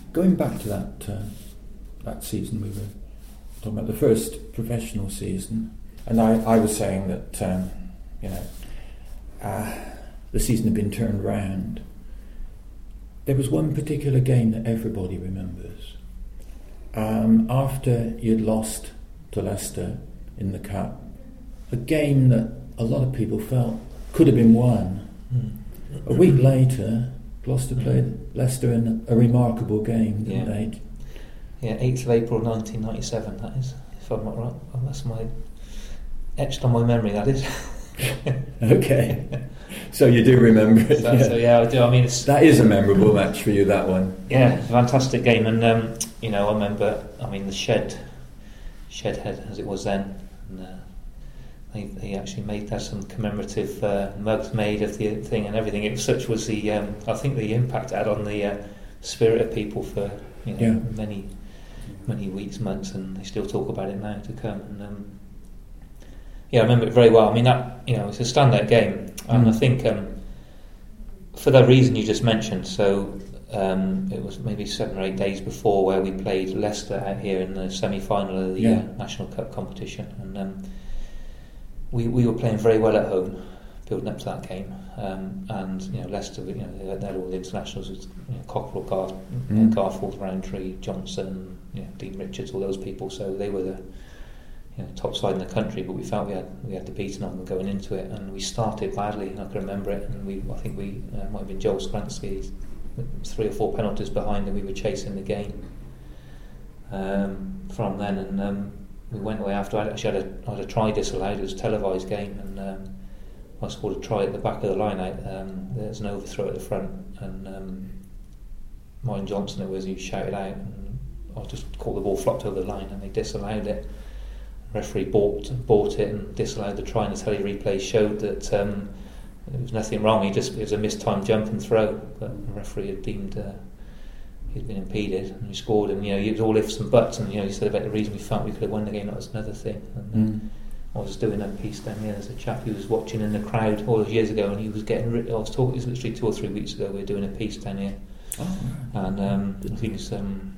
Going back to that season, we were talking about the first professional season, and I was saying that the season had been turned round. There was one particular game that everybody remembers. After you'd lost to Leicester in the Cup, a game that a lot of people felt could have been won. A week later, Gloucester played Leicester in a remarkable game, didn't they? Yeah, 8th of April 1997, that is, if I'm not right. Well, that's etched on my memory, that is. Okay. So you do remember it. So I do. I mean, that is a memorable match for you, that one. Yeah, fantastic game. And, I remember, the Shed Head, as it was then, and they actually had some commemorative mugs made of the thing and everything. Such was the, I think the impact it had on the spirit of people for many weeks, months, and they still talk about it now to come. And I remember it very well. I mean, that it's a standout game, and I think for the reason you just mentioned. So it was maybe 7 or 8 days before where we played Leicester out here in the semi-final of the National Cup competition, and we were playing very well at home, building up to that game. And Leicester, they had all the internationals with Cockerell, Garfield, Roundtree, Johnson, Dean Richards, all those people. So they were the top side in the country, but we felt we had the beating on them going into it, and we started badly. And I can remember it, and I think we might have been Joel Skransky 3 or 4 penalties behind, and we were chasing the game from then. And we went away after. I had a try disallowed. It was a televised game, and I scored a try at the back of the line out. There's an overthrow at the front, and Martin Johnson, it was, he shouted out, and I just caught the ball flopped over the line, and they disallowed it. The referee bought it and disallowed the try, and the tele replay showed that there was nothing wrong. It was a mistimed jump and throw, but the referee had deemed he'd been impeded, and he scored. And it was all ifs and buts, and he said about the reason we felt we could have won the game. That was another thing. And, I was doing a piece down here. There's a chap who was watching in the crowd all those years ago, and he was getting. It was literally 2 or 3 weeks ago. We were doing a piece down here, and I think it's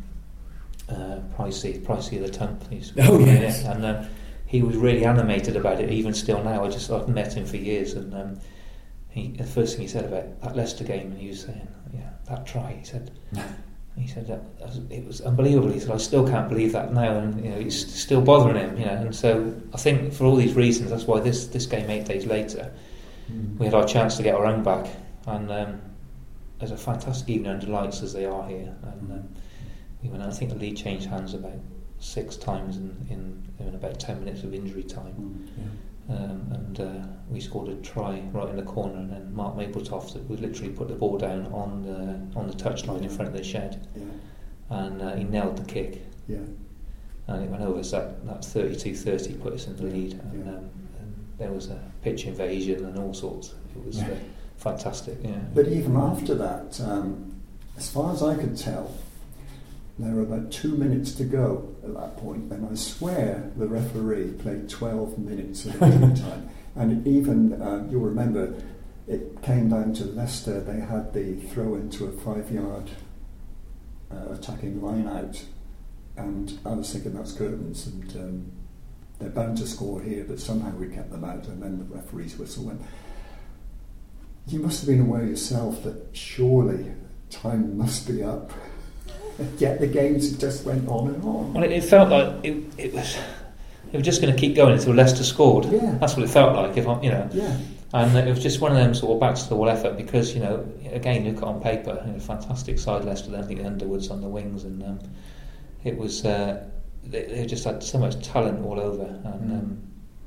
Pricey of the Tump. And he was really animated about it. Even still now, I've met him for years, and the first thing he said about that Leicester game, and he was saying, that try. He said that it was unbelievable. He said, I still can't believe that now, and it's still bothering him. And so I think for all these reasons, that's why this game 8 days later, we had our chance to get our own back, and there's a fantastic evening under lights as they are here. And I think the lead changed hands about 6 times in about 10 minutes of injury time. And we scored a try right in the corner, and then Mark Mapletoft would literally put the ball down on the touchline in front of the Shed, and he nailed the kick, and it went over. So that 32-30 put us in the lead, and there was a pitch invasion and all sorts. It was fantastic. But even after that, as far as I could tell, there were about 2 minutes to go at that point, and I swear the referee played 12 minutes of extra time. And even, you'll remember, it came down to Leicester. They had the throw into a 5-yard attacking line out, and I was thinking that's curtains, and they're bound to score here, but somehow we kept them out, and then the referee's whistle went. You must have been aware yourself that surely time must be up. Yet the games just went on and on. Well, it felt like it was just going to keep going until Leicester scored. That's what it felt like. And it was just one of them sort of backs to the wall effort, because again, look at on paper, fantastic side Leicester. Then I think Underwood's on the wings, and it was they just had so much talent all over, and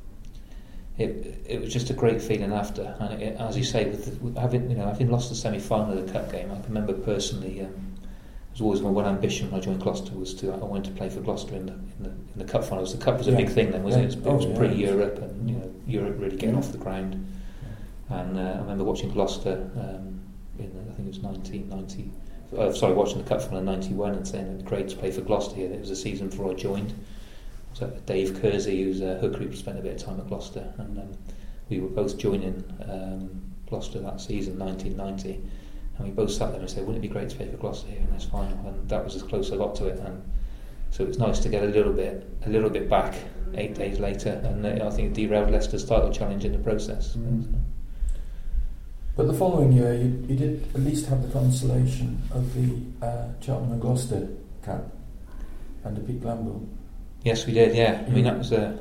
it was just a great feeling after. And as you say, with having lost the semi-final of the cup game, I can remember personally. It was always my one ambition when I joined Gloucester I wanted to play for Gloucester in the cup finals. The cup was a big thing then, wasn't it? It was pre-Europe, and Europe really getting off the ground. And I remember watching Gloucester I think it was 1990. Watching the cup final in '91 and saying it was great to play for Gloucester here. It was a season before I joined. So Dave Kersey, who's a hooker who spent a bit of time at Gloucester, and we were both joining Gloucester that season, 1990. And we both sat there and said, wouldn't it be great to play for Gloucester here in this final? And that was as close as I got to it. And so it's nice to get a little bit back 8 days later. And I think it derailed Leicester's title challenge in the process. But the following year, you did at least have the consolation of the Cheltenham and Gloucester Cup under Pete Glanville. Yes, we did. Yeah, I mean that was a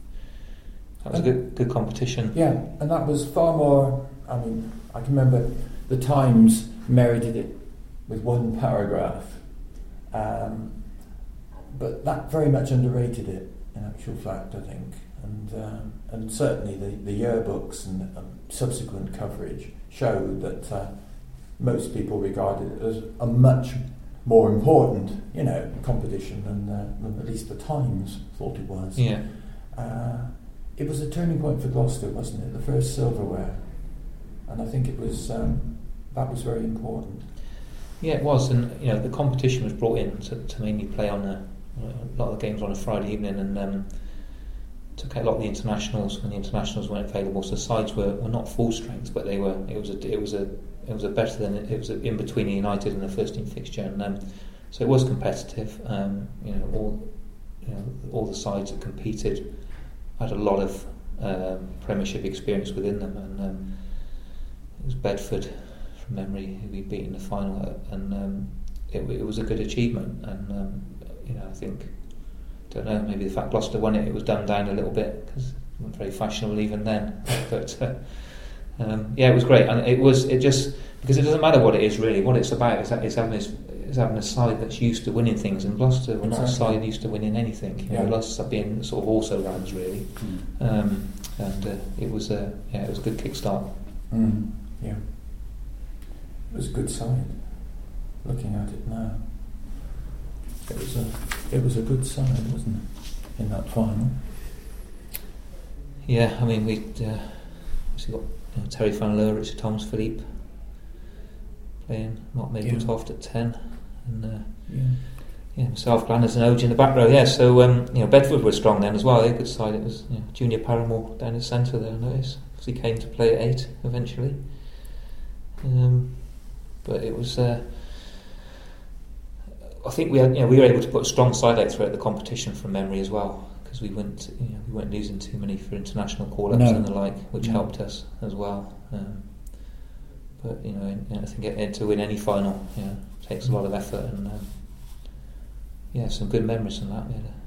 good competition. Yeah, and that was far more. I mean, I can remember the Times merited it with one paragraph, but that very much underrated it. In actual fact, I think, and certainly the yearbooks and subsequent coverage showed that most people regarded it as a much more important, competition than at least the Times thought it was. Yeah. It was a turning point for Gloucester, wasn't it? The first silverware, and I think it was that was very important. Yeah, it was, and the competition was brought in to mainly play on a lot of the games on a Friday evening, and took out a lot of the internationals when the internationals weren't available. So the sides were not full strength, but they were. It was a better than it was in between United and the first team fixture, and so it was competitive. All the sides that competed had a lot of Premiership experience within them, and it was Bedford, from memory, who we beat in the final, and it was a good achievement. And I think, don't know, maybe the fact Gloucester won it was dumbed down a little bit because it wasn't very fashionable even then. But it was great, and it just because it doesn't matter what it is really. What it's about is having a side that's used to winning things, and Gloucester were not a side used to winning anything. Gloucester being sort of also runs really, and it was a good kickstart. Yeah, it was a good side. Looking at it now, it was a good side, wasn't it, in that final? Yeah, I mean we obviously got Terry Fanaleur, Richard Thomas, Philippe playing, Mark Mapletoft at 10, and myself, Glanders and Oge in the back row. Yeah, so Bedford were strong then as well. They're a good side. It was Junior Paramore down the centre there. I noticed because he came to play at 8 eventually. But it was. I think we were able to put a strong side out throughout the competition from memory as well, because we weren't losing too many for international call-ups and the like, which helped us as well. But I think to win any final takes a lot of effort, and some good memories from that. We had